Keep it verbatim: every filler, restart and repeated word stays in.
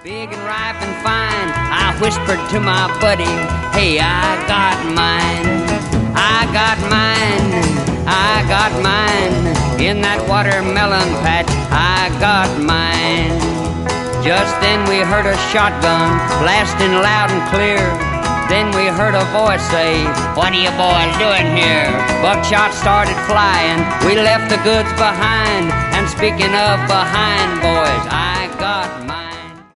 Big and ripe and fine, I whispered to my buddy, hey, I got mine, I got mine, I got mine. In that watermelon patch, I got mine. Just then we heard a shotgun blasting loud and clear. Then we heard a voice say, what are you boys doing here? Buckshot started flying, we left the goods behind. And speaking of behind, boys, I got mine.